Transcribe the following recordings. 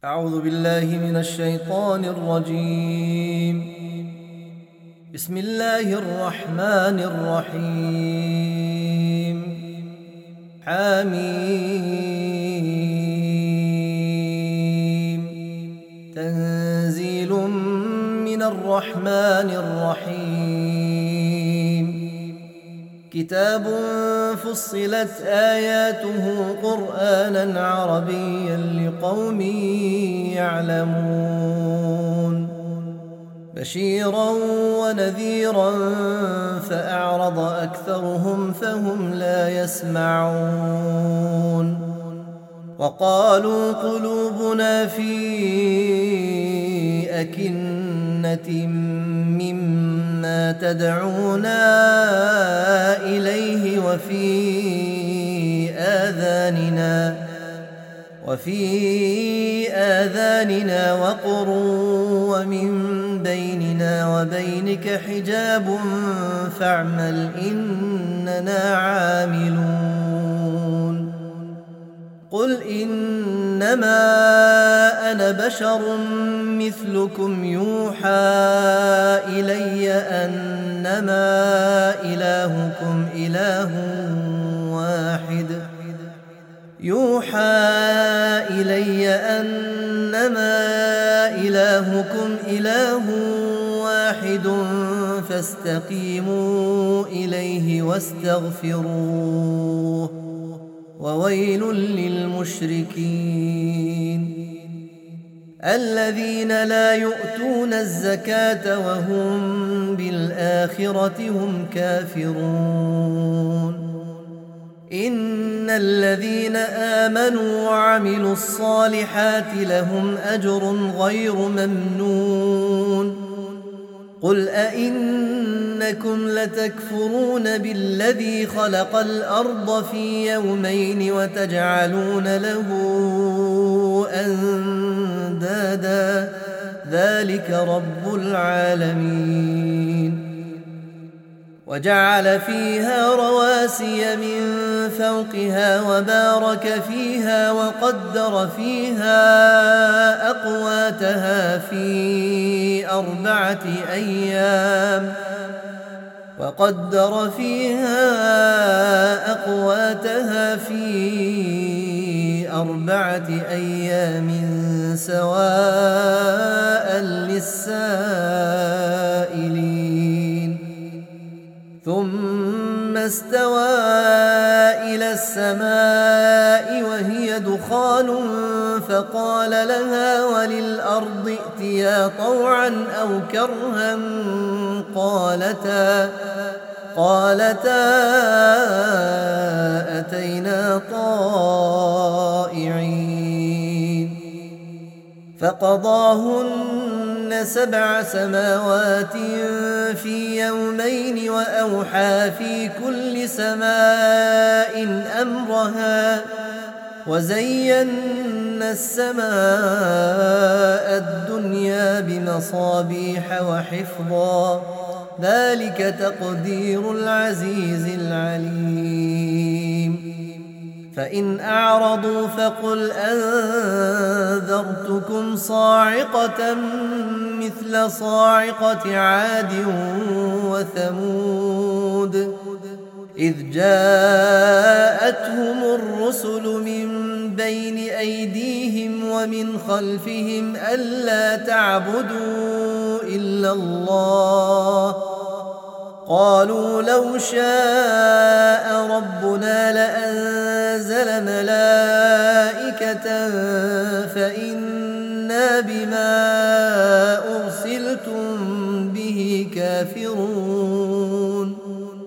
أعوذ بالله من الشيطان الرجيم. بسم الله الرحمن الرحيم. حميم. تنزيل من الرحمن الرحيم. كتاب فصلت آياته قرآنا عربيا لقوم يعلمون بشيرا ونذيرا فأعرض أكثرهم فهم لا يسمعون وقالوا قلوبنا في أكنة مما تدعونا إليه وفي آذاننا وقر ومن بيننا وبينك حجاب فاعمل إننا عاملون قل إنما أنا بشر مثلكم يوحى إلي أنما إلهكم إله واحد فاستقيموا إليه واستغفروه وويل للمشركين الذين لا يؤتون الزكاة وهم بالآخرة هم كافرون إن الذين آمنوا وعملوا الصالحات لهم أجر غير ممنون قل أئنكم لتكفرون بالذي خلق الأرض في يومين وتجعلون له أندادا ذلك رب العالمين وجعل فيها رواسي من فوقها وبارك فيها وقدر فيها أقواتها في أربعة أيام سواء للسائلين ثم استوى إلى السماء وهي دخان فقال لها وللأرض ائتيا طوعا أو كرها قالتا أتينا طائعين فقضاهن 7 سماوات في يومين وأوحى في كل سماء أمرها وزينا السماء الدنيا بمصابيح وحفظا ذلك تقدير العزيز العليم فإن أعرضوا فقل أنذرتكم صاعقة مثل صاعقة عاد وثمود إذ جاءتهم الرسل من بين أيديهم ومن خلفهم ألا تعبدوا إلا الله قالوا لو شاء ربنا لأنزل ملائكة فإنا بما أرسلتم به كافرون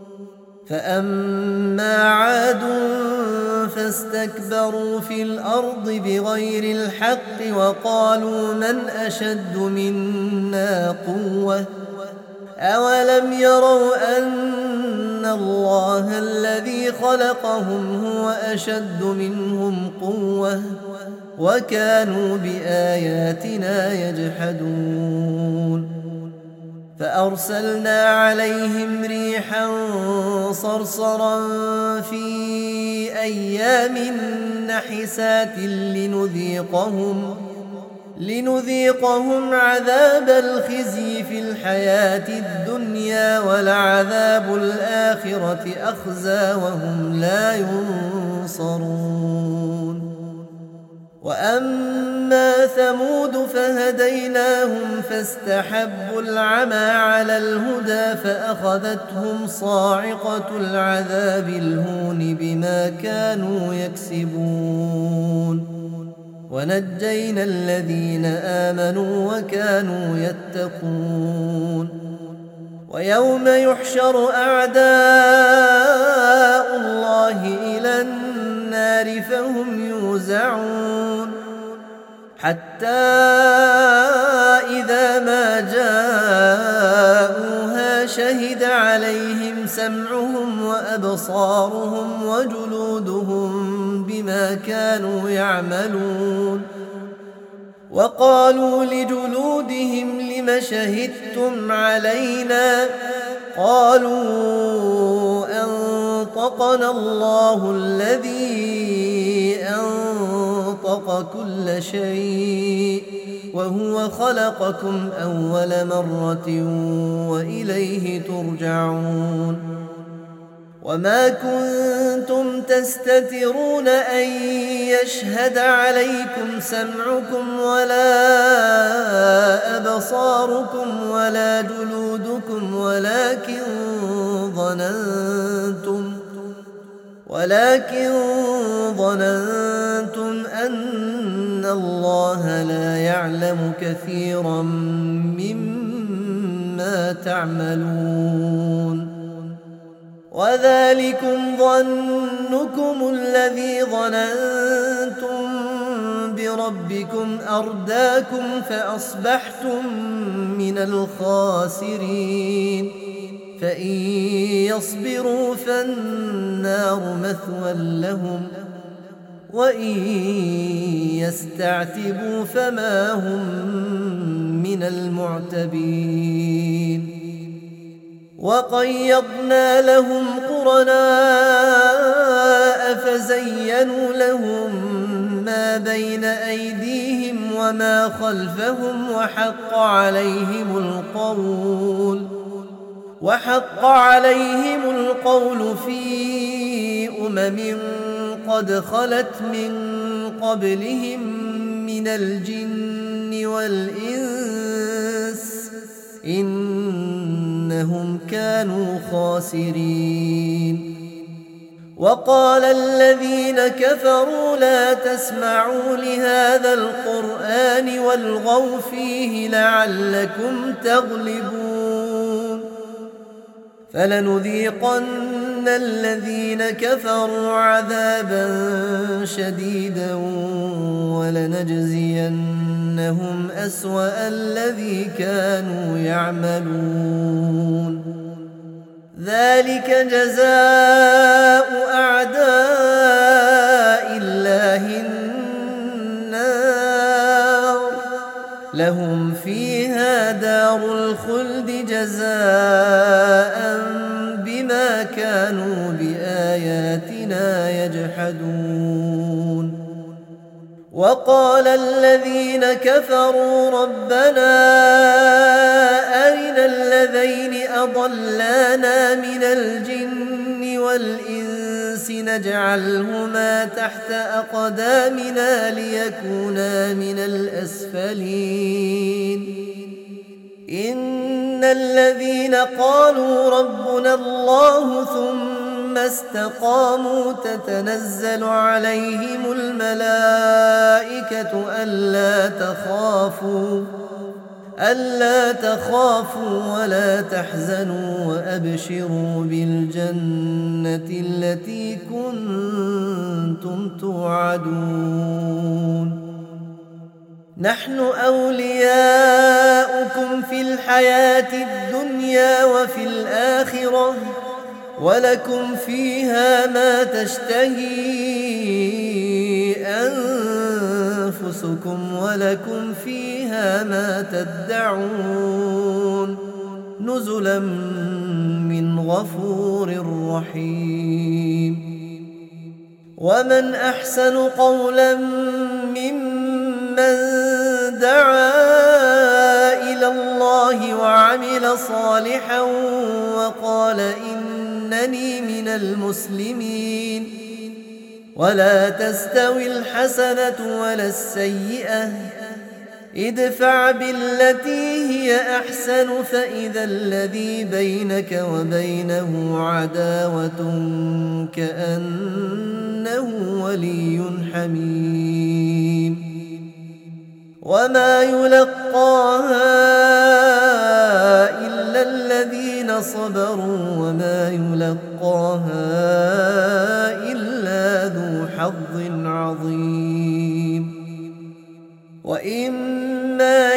فأما عاد فاستكبروا في الأرض بغير الحق وقالوا من أشد منا قوة أولم يروا أن الله الذي خلقهم هو أشد منهم قوة وكانوا بآياتنا يجحدون فأرسلنا عليهم ريحا صرصرا في أيام نحسات لنذيقهم عذاب الخزي في الحياة الدنيا ولعذاب الآخرة أخزى وهم لا ينصرون. وأما ثمود فهديناهم فاستحبوا العمى على الهدى فأخذتهم صاعقة العذاب الهون بما كانوا يكسبون. ونجينا الذين آمنوا وكانوا يتقون. ويوم يحشر أعداء الله إلى النار فهم يوزعون حتى إذا ما جاءوها شهد عليهم سمعهم وأبصارهم وجلودهم بما كانوا يعملون. وقالوا لجلودهم لم شهدتم علينا قالوا أنطقنا الله الذي أنطق كل شيء وهو خلقكم أول مرة وإليه ترجعون. وما كنتم تستترون أن يشهد عليكم سمعكم ولا أبصاركم ولا جلودكم ولكن ظننتم أن الله لا يعلم كثيرا مما تعملون. وذلكم ظنكم الذي ظننتم بربكم أرداكم فأصبحتم من الخاسرين. فإن يصبروا فالنار مثوى لهم وإن يستعتبوا فما هم من المعتبين. وقيضنا لهم قرناء فزينوا لهم ما بين أيديهم وما خلفهم وحق عليهم القول في أمم قد خلت من قبلهم من الجن والإنس إنهم كانوا خاسرين. وقال الذين كفروا لا تسمعوا لهذا القرآن والغوا فيه لعلكم تغلبون. فلنذيقن الذين كفروا عذابا شديدا ولنجزينهم أسوأ الذي كانوا يعملون. ذلك جزاء أعداء الله النار لهم فيها دار الخلد جزاء بما كانوا بآياتنا يجحدون. وقال الذين كفروا ربنا أرنا الذين أضلانا من الجن والإنس نجعلهما تحت أقدامنا ليكونا من الأسفلين. إن الذين قالوا ربنا الله ثم استقاموا تتنزل عليهم الملائكة ألا تخافوا ولا تحزنوا وأبشروا بالجنة التي كنتم توعدون. نحن أولياؤكم في الحياة الدنيا وفي الآخرة ولكم فيها ما تشتهي أنفسكم ولكم فيها ما تدعون نزلا من غفور رحيم. ومن أحسن قولا ممن دعا وعمل صالحا وقال إنني من المسلمين ولا تستوي الحسنة ولا السيئة ادفع بالتي هي أحسن فإذا الذي بينك وبينه عداوة كأنه ولي حميم وما يلقاها إلا الذين صبروا وما يلقاها إلا ذو حظ عظيم وإما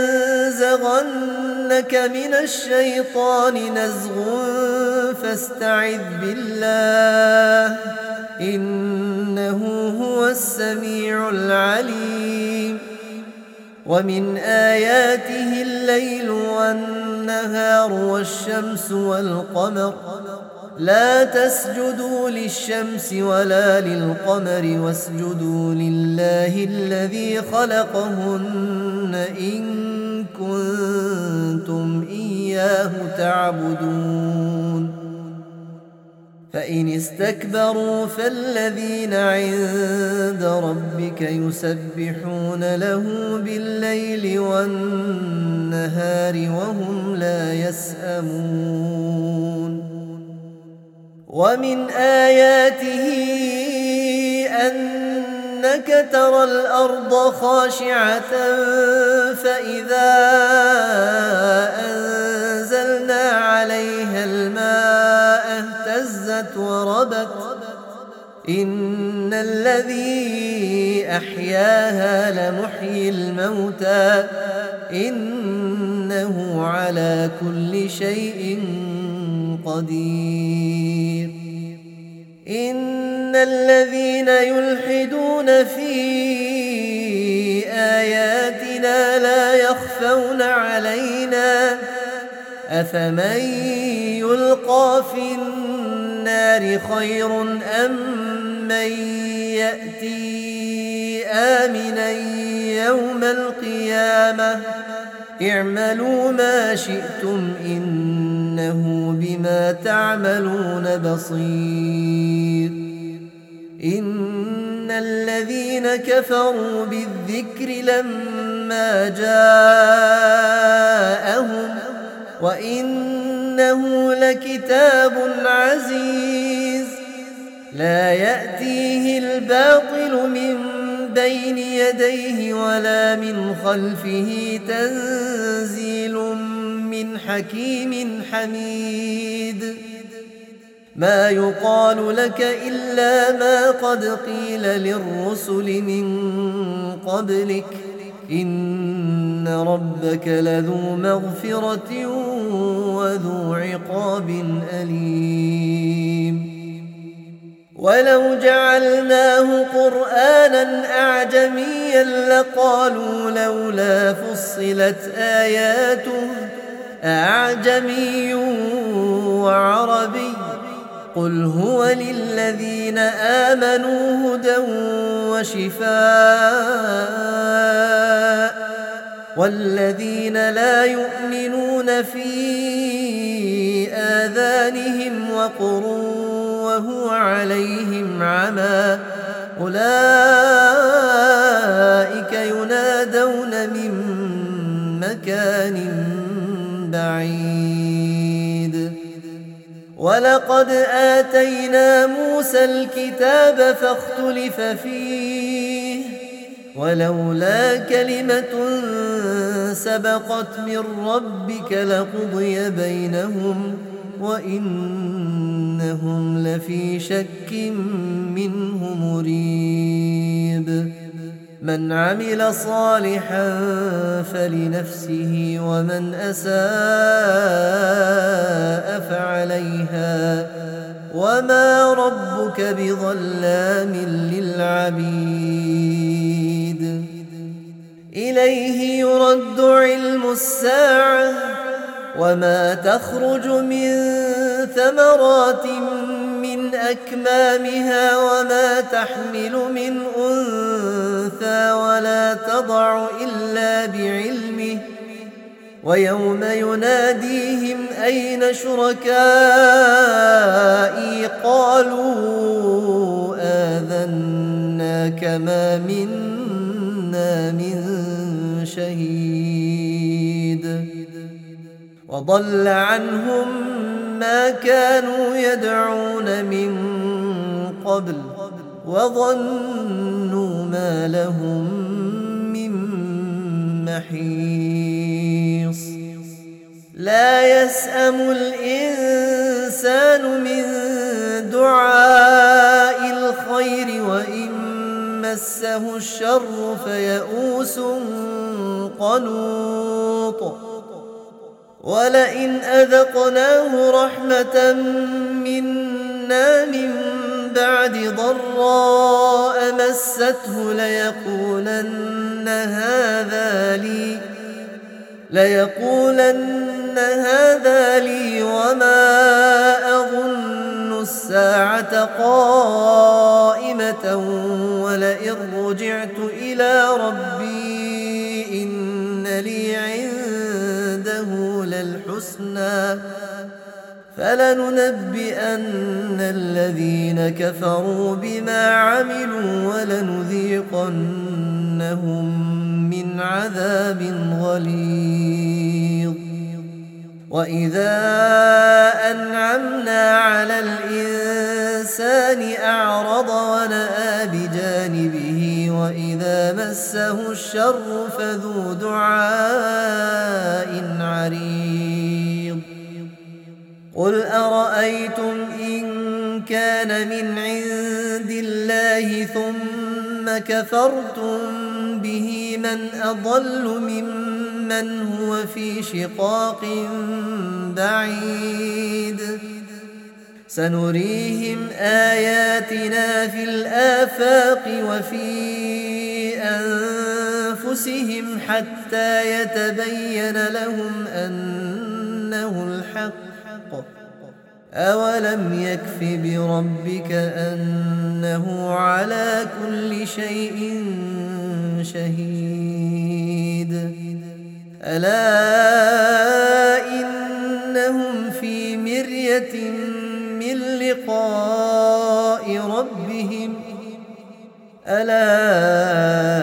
ينزغنك من الشيطان نزغ فاستعذ بالله إنه هو السميع العليم ومن آياته الليل والنهار والشمس والقمر لا تسجدوا للشمس ولا للقمر واسجدوا لله الذي خلقهن إن كنتم إياه تعبدون فإن استكبروا فالذين عند ربك يسبحون له بالليل والنهار وهم لا يسأمون ومن آياته أنك ترى الأرض خاشعة فإذا أنزلنا عليها الماء اهتزت وربت إن الذي أحياها لمحيي الموتى إنه على كل شيء قدير إن الذين يلحدون في آياتنا لا يخفون علينا أفمن يلقى في النار خير أم من يأتي آمنا يوم القيامة اعملوا ما شئتم إنه بما تعملون بصير إن الذين كفروا بالذكر لما جاءهم وإنه لكتاب عزيز لا يأتيه الباطل من بين يديه ولا من خلفه تنزيل من حكيم حميد ما يقال لك إلا ما قد قيل للرسل من قبلك إن ربك لذو مغفرة وذو عقاب أليم ولو جعلناه قرآنا أعجميا لقالوا لولا فصلت آياته أعجمي وعربي قل هو للذين آمنوا هدى وشفاء والذين لا يؤمنون في آذانهم وقر وهو عليهم عمى أولئك ينادون من مكان بعيد ولقد آتينا موسى الكتاب فاختلف فيه ولولا كلمة سبقت من ربك لقضي بينهم وإنهم لفي شك منه مريب من عمل صالحا فلنفسه ومن أساء فعليها وما ربك بظلام للعبيد إليه يرد علم الساعة وما تخرج من ثمرات من أكمامها وما تحمل من أنثى ولا تضع إلا بعلمه ويوم يناديهم أين شركائي قالوا آذناك ما منا من شهيد وضل عنهم ما كانوا يدعون من قبل وظنوا ما لهم من محيص لا يسأم الإنسان من دعاء الخير وإن مسه الشر فيئوس قنوط ولئن أذقناه رحمة منا من بعد ضراء مسته ليقولن هذا لي وما أظن الساعة قائمة ولئن رجعت إلى ربي إن لي عنده للحسنى فلننبئن الذين كفروا بما عملوا ولنذيقنهم من عذاب غليظ وإذا أنعمنا على الإنسان أعرض ونأى بجانبه وإذا مسه الشر فذو دعاء عريض قل أرأيتم إن كان من عند الله ثم كفرتم به من أضل ممن هو في شقاق بعيد سنريهم آياتنا في الآفاق وفي أنفسهم حتى يتبين لهم أنه الحق أولم يكف بربك أنه على كل شيء شهيد ألا إنهم في مرية من لقاء ربهم ألا